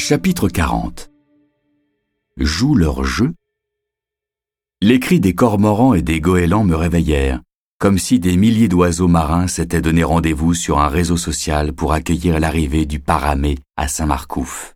Chapitre 40. Jouent leur jeu. Les cris des cormorans et des goélands me réveillèrent, comme si des milliers d'oiseaux marins s'étaient donné rendez-vous sur un réseau social pour accueillir l'arrivée du Paramé à Saint-Marcouf.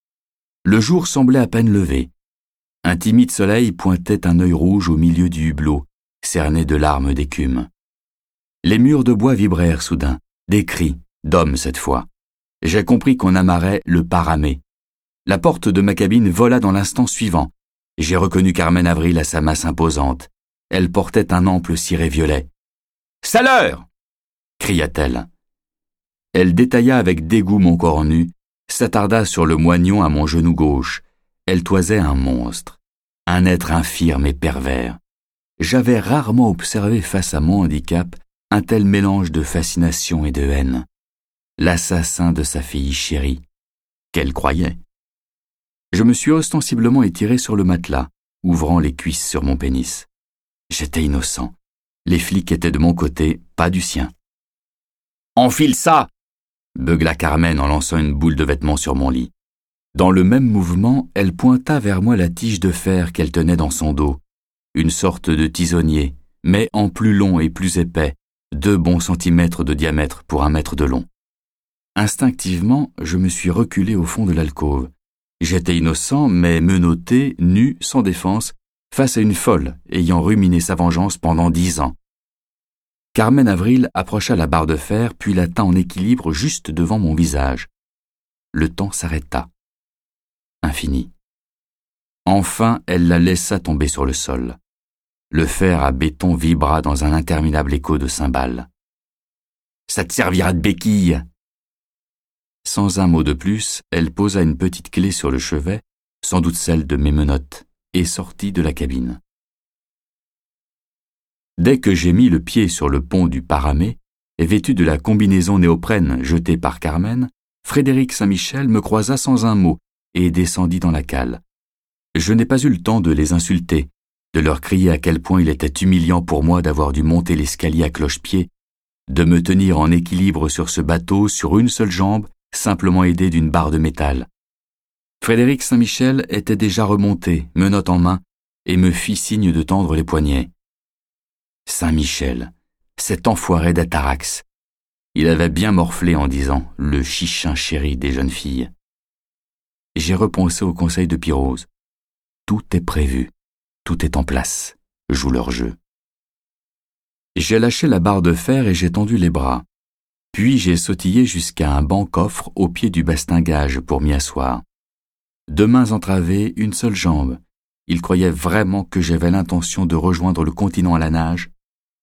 Le jour semblait à peine levé. Un timide soleil pointait un œil rouge au milieu du hublot, cerné de larmes d'écume. Les murs de bois vibrèrent soudain, des cris, d'hommes cette fois. J'ai compris qu'on amarrait le Paramé. La porte de ma cabine vola dans l'instant suivant. J'ai reconnu Carmen Avril à sa masse imposante. Elle portait un ample ciré violet. « Saleur !» cria-t-elle. Elle détailla avec dégoût mon corps nu, s'attarda sur le moignon à mon genou gauche. Elle toisait un monstre, un être infirme et pervers. J'avais rarement observé face à mon handicap un tel mélange de fascination et de haine. L'assassin de sa fille chérie, qu'elle croyait. Je me suis ostensiblement étiré sur le matelas, ouvrant les cuisses sur mon pénis. J'étais innocent. Les flics étaient de mon côté, pas du sien. « Enfile ça !» beugla Carmen en lançant une boule de vêtements sur mon lit. Dans le même mouvement, elle pointa vers moi la tige de fer qu'elle tenait dans son dos, une sorte de tisonnier, mais en plus long et plus épais, 2 bons centimètres de diamètre pour 1 mètre de long. Instinctivement, je me suis reculé au fond de l'alcôve. J'étais innocent, mais menotté, nu, sans défense, face à une folle ayant ruminé sa vengeance pendant 10 ans. Carmen Avril approcha la barre de fer, puis la tint en équilibre juste devant mon visage. Le temps s'arrêta. Infini. Enfin, elle la laissa tomber sur le sol. Le fer à béton vibra dans un interminable écho de cymbales. « Ça te servira de béquille !» Sans un mot de plus, elle posa une petite clé sur le chevet, sans doute celle de mes menottes, et sortit de la cabine. Dès que j'ai mis le pied sur le pont du Paramé, et vêtu de la combinaison néoprène jetée par Carmen, Frédéric Saint-Michel me croisa sans un mot et descendit dans la cale. Je n'ai pas eu le temps de les insulter, de leur crier à quel point il était humiliant pour moi d'avoir dû monter l'escalier à cloche-pied, de me tenir en équilibre sur ce bateau sur une seule jambe, simplement aidé d'une barre de métal. Frédéric Saint-Michel était déjà remonté, menotte en main, et me fit signe de tendre les poignets. Saint-Michel, cet enfoiré d'Atarax. Il avait bien morflé en disant « le chichin chéri des jeunes filles ». J'ai repensé au conseil de Pirose. Tout est prévu, tout est en place, jouent leur jeu. J'ai lâché la barre de fer et j'ai tendu les bras. Puis j'ai sautillé jusqu'à un banc-coffre au pied du bastingage pour m'y asseoir. 2 mains entravées, une seule jambe. Il croyait vraiment que j'avais l'intention de rejoindre le continent à la nage.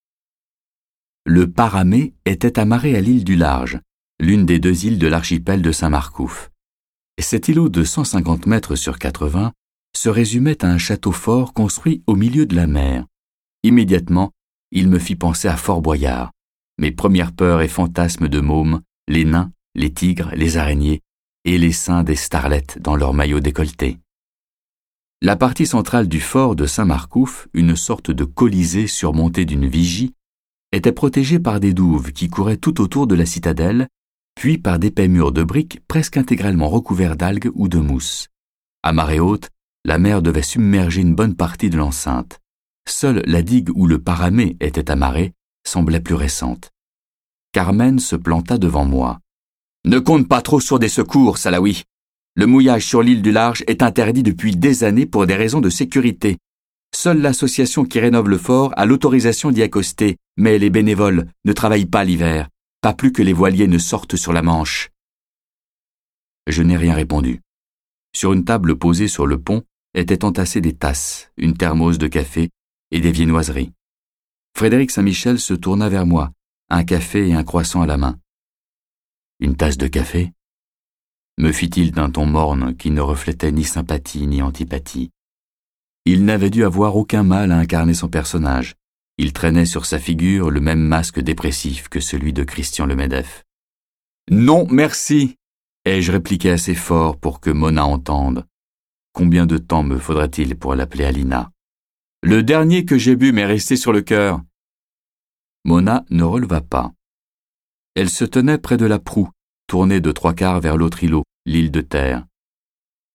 Le Paramé était amarré à l'île du Large, l'une des 2 îles de l'archipel de Saint-Marcouf. Cet îlot de 150 mètres sur 80 se résumait à un château fort construit au milieu de la mer. Immédiatement, il me fit penser à Fort Boyard. Mes premières peurs et fantasmes de môme, les nains, les tigres, les araignées et les seins des starlettes dans leurs maillots décolletés. La partie centrale du fort de Saint-Marcouf, une sorte de colisée surmontée d'une vigie, était protégée par des douves qui couraient tout autour de la citadelle, puis par d'épais murs de briques presque intégralement recouverts d'algues ou de mousse. À marée haute, la mer devait submerger une bonne partie de l'enceinte. Seule la digue où le Paramé était amarré semblait plus récente. Carmen se planta devant moi. « Ne compte pas trop sur des secours, Salaoui. Le mouillage sur l'île du Large est interdit depuis des années pour des raisons de sécurité. Seule l'association qui rénove le fort a l'autorisation d'y accoster, mais les bénévoles ne travaillent pas l'hiver, pas plus que les voiliers ne sortent sur la Manche. » Je n'ai rien répondu. Sur une table posée sur le pont étaient entassées des tasses, une thermos de café et des viennoiseries. Frédéric Saint-Michel se tourna vers moi, un café et un croissant à la main. « Une tasse de café ?» me fit-il d'un ton morne qui ne reflétait ni sympathie ni antipathie. Il n'avait dû avoir aucun mal à incarner son personnage. Il traînait sur sa figure le même masque dépressif que celui de Christian Lemedef. « Non, merci !» ai-je répliqué assez fort pour que Mona entende. Combien de temps me faudra-t-il pour l'appeler Alina ? « Le dernier que j'ai bu m'est resté sur le cœur. » Mona ne releva pas. Elle se tenait près de la proue, tournée de 3/4 vers l'autre îlot, l'île de terre.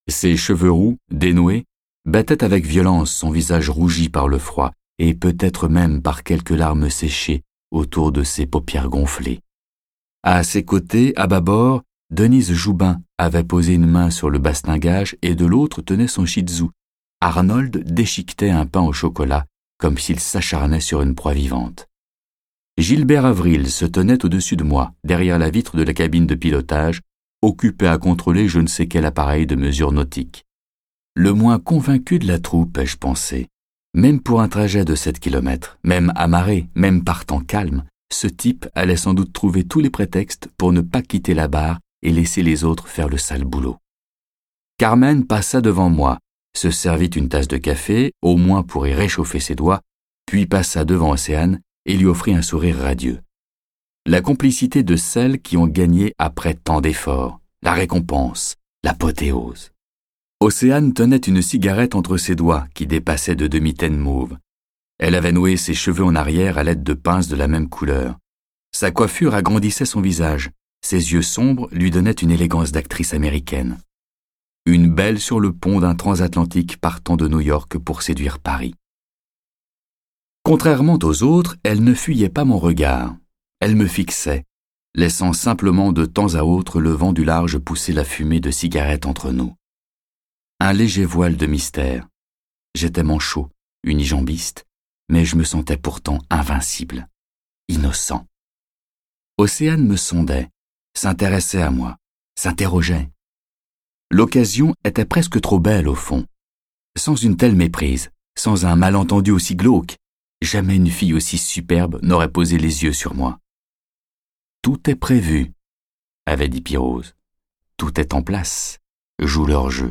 Ses cheveux roux, dénoués, battaient avec violence son visage rougi par le froid et peut-être même par quelques larmes séchées autour de ses paupières gonflées. À ses côtés, à bâbord, Denise Joubin avait posé une main sur le bastingage et de l'autre tenait son shih tzu. Arnold déchiquetait un pain au chocolat comme s'il s'acharnait sur une proie vivante. Gilbert Avril se tenait au-dessus de moi, derrière la vitre de la cabine de pilotage, occupé à contrôler je ne sais quel appareil de mesure nautique. Le moins convaincu de la troupe, ai-je pensé. Même pour un trajet de 7 kilomètres, même amarré, même par temps calme, ce type allait sans doute trouver tous les prétextes pour ne pas quitter la barre et laisser les autres faire le sale boulot. Carmen passa devant moi, se servit une tasse de café, au moins pour y réchauffer ses doigts, puis passa devant Océane et lui offrit un sourire radieux. La complicité de celles qui ont gagné après tant d'efforts, la récompense, l'apothéose. Océane tenait une cigarette entre ses doigts qui dépassaient de demi-taine mauve. Elle avait noué ses cheveux en arrière à l'aide de pinces de la même couleur. Sa coiffure agrandissait son visage. Ses yeux sombres lui donnaient une élégance d'actrice américaine. Une belle sur le pont d'un transatlantique partant de New York pour séduire Paris. Contrairement aux autres, elle ne fuyait pas mon regard. Elle me fixait, laissant simplement de temps à autre le vent du large pousser la fumée de cigarette entre nous. Un léger voile de mystère. J'étais manchot, unijambiste, mais je me sentais pourtant invincible, innocent. Océane me sondait, s'intéressait à moi, s'interrogeait. L'occasion était presque trop belle au fond. Sans une telle méprise, sans un malentendu aussi glauque, jamais une fille aussi superbe n'aurait posé les yeux sur moi. Tout est prévu, avait dit Pirose. Tout est en place, joue leur jeu.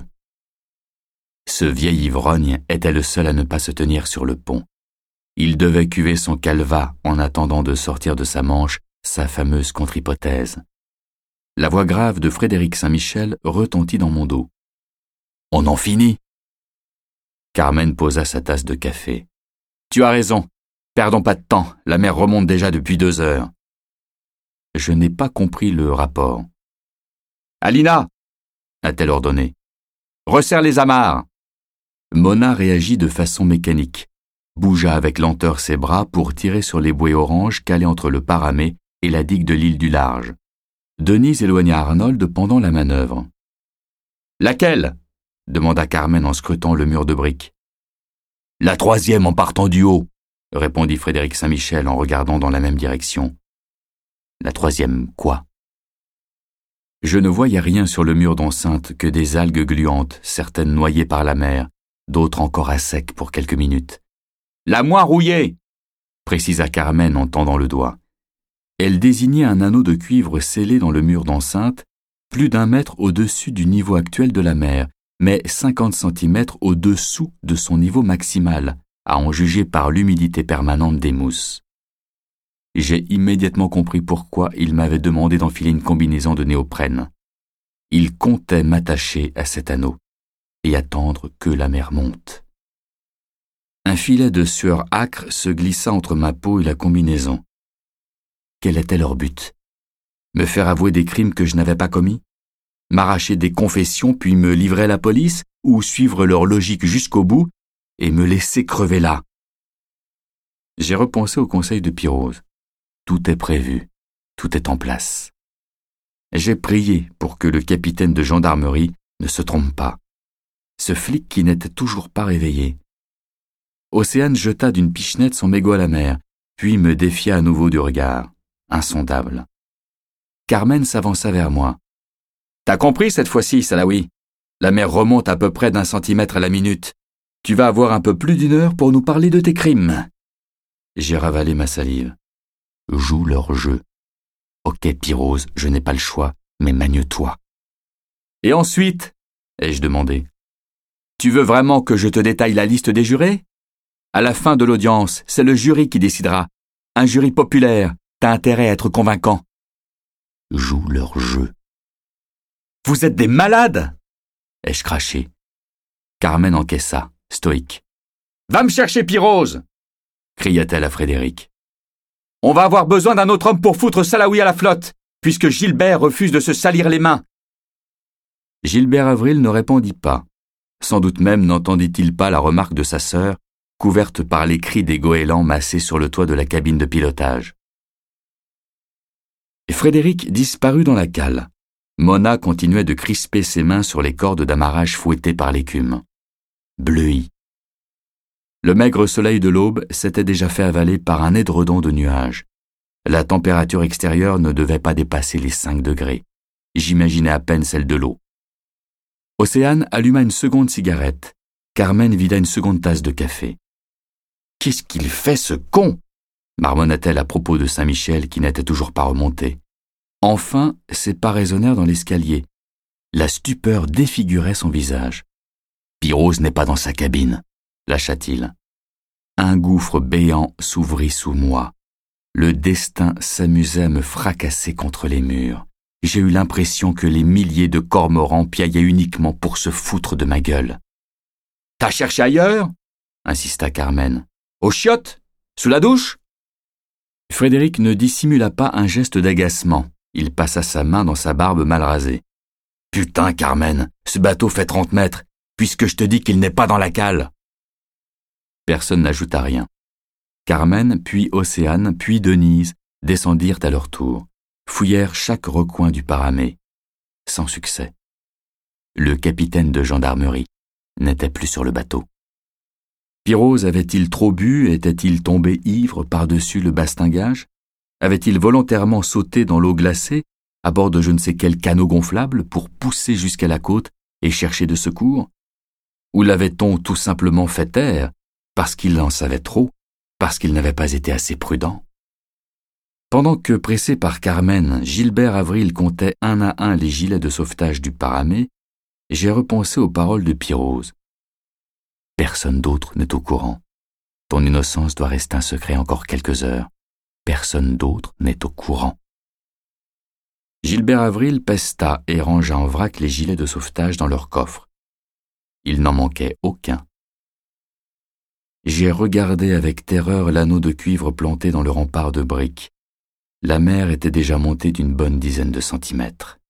Ce vieil ivrogne était le seul à ne pas se tenir sur le pont. Il devait cuver son calva en attendant de sortir de sa manche sa fameuse contre-hypothèse. La voix grave de Frédéric Saint-Michel retentit dans mon dos. « On en finit !» Carmen posa sa tasse de café. « Tu as raison. Perdons pas de temps. La mer remonte déjà depuis 2 heures. » Je n'ai pas compris le rapport. « Alina !» a-t-elle ordonné. « Resserre les amarres !» Mona réagit de façon mécanique, bougea avec lenteur ses bras pour tirer sur les bouées oranges calées entre le paramé et la digue de l'île du Large. Denise éloigna Arnold pendant la manœuvre. « Laquelle ?» demanda Carmen en scrutant le mur de briques. « La 3e en partant du haut !» répondit Frédéric Saint-Michel en regardant dans la même direction. « La 3e quoi ?» Je ne voyais rien sur le mur d'enceinte que des algues gluantes, certaines noyées par la mer, d'autres encore à sec pour quelques minutes. « La moire rouillée !» précisa Carmen en tendant le doigt. Elle désignait un anneau de cuivre scellé dans le mur d'enceinte, plus d'1 mètre au-dessus du niveau actuel de la mer, mais 50 centimètres au-dessous de son niveau maximal, à en juger par l'humidité permanente des mousses. J'ai immédiatement compris pourquoi il m'avait demandé d'enfiler une combinaison de néoprène. Il comptait m'attacher à cet anneau et attendre que la mer monte. Un filet de sueur âcre se glissa entre ma peau et la combinaison. Quel était leur but? Me faire avouer des crimes que je n'avais pas commis? M'arracher des confessions puis me livrer à la police? Ou suivre leur logique jusqu'au bout et me laisser crever là? J'ai repensé au conseil de Pirose. Tout est prévu, tout est en place. J'ai prié pour que le capitaine de gendarmerie ne se trompe pas. Ce flic qui n'était toujours pas réveillé. Océane jeta d'une pichenette son mégot à la mer, puis me défia à nouveau du regard. Insondable. Carmen s'avança vers moi. « T'as compris cette fois-ci, Salawi? La mer remonte à peu près d'1 centimètre à la minute. Tu vas avoir un peu plus d'1 heure pour nous parler de tes crimes. » J'ai ravalé ma salive. Joue leur jeu. Ok, Pirose, je n'ai pas le choix, mais magne-toi. « Et ensuite ?» ai-je demandé. « Tu veux vraiment que je te détaille la liste des jurés? À la fin de l'audience, c'est le jury qui décidera. Un jury populaire. T'as intérêt à être convaincant. » Joue leur jeu. « Vous êtes des malades !» ai-je craché. Carmen encaissa, stoïque. « Va me chercher Pirose !» cria-t-elle à Frédéric. « On va avoir besoin d'un autre homme pour foutre Salawi à la flotte, puisque Gilbert refuse de se salir les mains. » Gilbert Avril ne répondit pas. Sans doute même n'entendit-il pas la remarque de sa sœur, couverte par les cris des goélands massés sur le toit de la cabine de pilotage. Et Frédéric disparut dans la cale. Mona continuait de crisper ses mains sur les cordes d'amarrage fouettées par l'écume. Bleuie. Le maigre soleil de l'aube s'était déjà fait avaler par un édredon de nuages. La température extérieure ne devait pas dépasser les 5 degrés. J'imaginais à peine celle de l'eau. Océane alluma une seconde cigarette. Carmen vida une seconde tasse de café. « Qu'est-ce qu'il fait, ce con ?» marmonna-t-elle à propos de Saint-Michel qui n'était toujours pas remonté. Enfin, ses pas résonnèrent dans l'escalier. La stupeur défigurait son visage. « Pirose n'est pas dans sa cabine », lâcha-t-il. Un gouffre béant s'ouvrit sous moi. Le destin s'amusait à me fracasser contre les murs. J'ai eu l'impression que les milliers de cormorans piaillaient uniquement pour se foutre de ma gueule. « T'as cherché ailleurs ?» insista Carmen. « Aux chiottes ? Sous la douche ?» Frédéric ne dissimula pas un geste d'agacement. Il passa sa main dans sa barbe mal rasée. « Putain, Carmen, ce bateau fait 30 mètres, puisque je te dis qu'il n'est pas dans la cale !» Personne n'ajouta rien. Carmen, puis Océane, puis Denise descendirent à leur tour, fouillèrent chaque recoin du paramé. Sans succès. Le capitaine de gendarmerie n'était plus sur le bateau. Pirose avait-il trop bu? Était-il tombé ivre par-dessus le bastingage? Avait-il volontairement sauté dans l'eau glacée, à bord de je ne sais quel canot gonflable, pour pousser jusqu'à la côte et chercher de secours? Ou l'avait-on tout simplement fait taire, parce qu'il en savait trop, parce qu'il n'avait pas été assez prudent? Pendant que, pressé par Carmen, Gilbert Avril comptait un à un les gilets de sauvetage du paramé, j'ai repensé aux paroles de Pirose. Personne d'autre n'est au courant. Ton innocence doit rester un secret encore quelques heures. Personne d'autre n'est au courant. Gilbert Avril pesta et rangea en vrac les gilets de sauvetage dans leur coffre. Il n'en manquait aucun. J'ai regardé avec terreur l'anneau de cuivre planté dans le rempart de briques. La mer était déjà montée d'une bonne dizaine de centimètres.